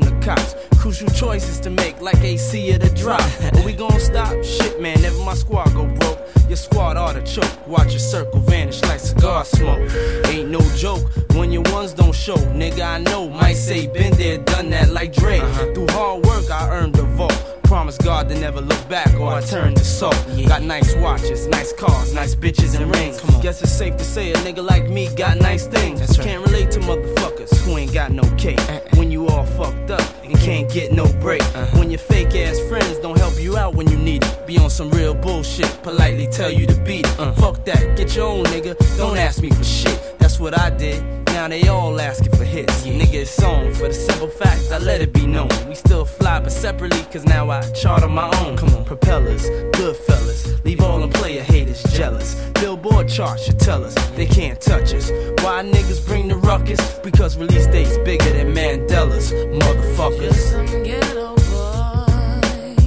the cops. Crucial choices to make, like AC at a drop. Are we gon' stop? Shit, man, never my squad go broke. Your squad ought to choke. Watch your circle vanish like cigar smoke. Ain't no joke when your ones don't show. Nigga, I know, might say been there, done that like Dre. Through hard work, I earned the vault. Promise God to never look back or I turn to salt. Got nice watches, nice cars, nice bitches and rings. Guess it's safe to say a nigga like me got nice things. Can't relate to motherfuckers who ain't got no cake. When you all fucked up and can't get no break. When your fake ass friends don't help you out when you need it. Be on some real bullshit, politely tell you to beat it. Fuck that, get your own nigga, don't ask me for shit. That's what I did. Now they all asking for hits. Nigga, it's on for the simple fact I let it be known. We still fly but separately, cause now I chart on my own. Come on, propellers, good fellas, leave all them player haters jealous. Billboard charts should tell us they can't touch us. Why niggas bring the ruckus? Because release dates bigger than Mandela's, motherfuckers. Just some ghetto boy,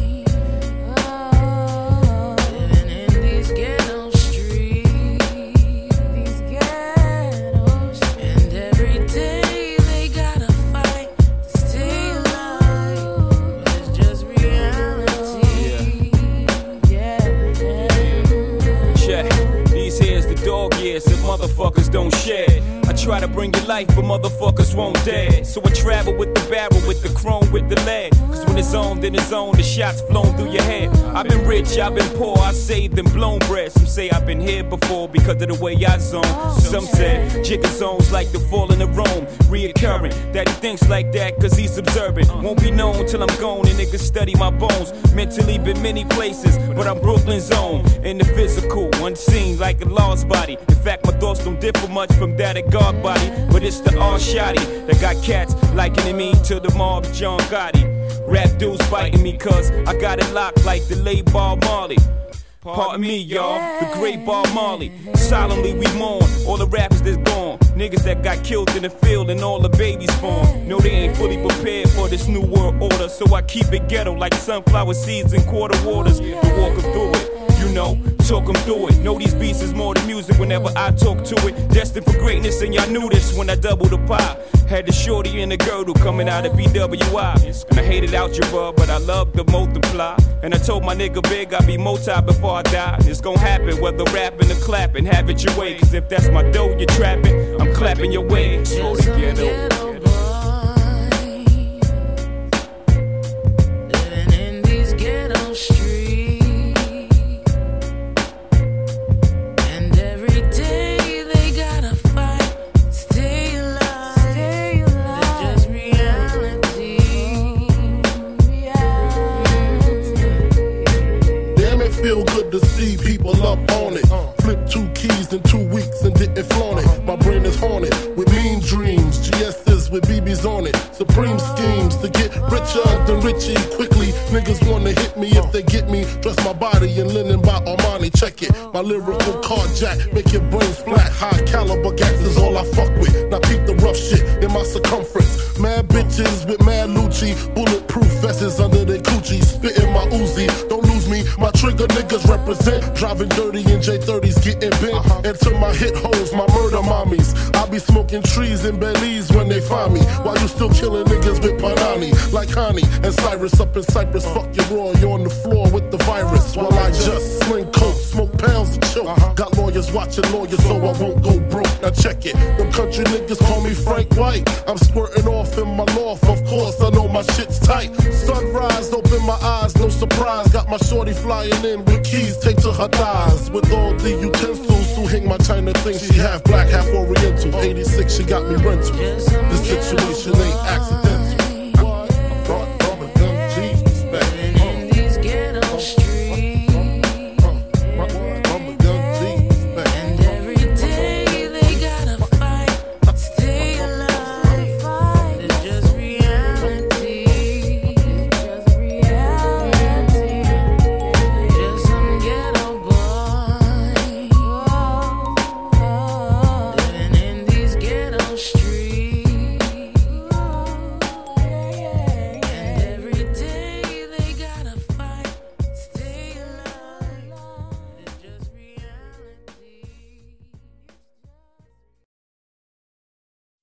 living in these ghetto streets, these ghettos, and every day they gotta fight to stay alive. But it's just reality. Check. These here's the dog years that motherfuckers don't share. I try to bring you life, but motherfuckers won't dare. So I travel with the barrel, with the chrome, with the lead. Cause when it's on, then it's on, the shots flown through your head. I've been rich, I've been poor, I saved and blown bread. Some say I've been here before because of the way I zone. Some said jigger zones like the falling of Rome, reoccurring. That he thinks like that cause he's observant. Won't be known till I'm gone and niggas study my bones. Mentally been many places, but I'm Brooklyn's own. In the physical, unseen like a lost body. In fact, my thoughts don't differ much from that of God body, but it's the all shotty that got cats likening me to the mob's John Gotti. Rap dudes fighting me cause I got it locked like the late Bob Marley. Pardon me, y'all, the great Bob Marley. Solemnly we mourn all the rappers that's born. Niggas that got killed in the field and all the babies born. No, they ain't fully prepared for this new world order. So I keep it ghetto like sunflower seeds and quarter waters. To walk them through it, you know, talk them through it. Know these beats is more than music whenever I talk to it. Destined for greatness and y'all knew this when I doubled the pie. Had the shorty and the girdle coming out of BWI. And I hated algebra, but I love to multiply. And I told my nigga Big I'd be multi before I die. It's gon' happen whether rapping or clapping. Have it your way, cause if that's my dough you're trapping, I'm clapping your way. So to get over. Feel good to see people up on it. Flip 2 keys in 2 weeks and didn't flaunt it. My brain is haunted with mean dreams. GS's with BB's on it. Supreme schemes to get richer than Richie quickly. Niggas wanna hit me if they get me. Dress my body in linen by Armani. Check it. My lyrical carjack make your brain flat. High caliber gas is all I fuck with. Now peep the rough shit in my circumference. Mad bitches with mad Lucci. Bulletproof vests under their coochie. Spitting my Uzi. Don't lose me. My trigger niggas represent. Driving dirty in J30s, getting bent. And to my hit hoes, my murder mommies. I be smoking trees in Belize when they find me. While you still killing niggas with Panani. Like Connie and Cyrus up in Cyprus. Fuck your raw, you on the floor with the virus. While I just sling coke, smoke pounds and choke. Got lawyers watching lawyers so I won't go broke. Now check it. Them country niggas call me Frank White. I'm squirting off in my loft, of course I know my shit's tight. Sunrise, open my eyes, no surprise. Got my shorty flying in with keys taped to her thighs. With all the utensils who hang my China thing. She half black, half oriental. 86, she got me rental. This situation ain't accidental.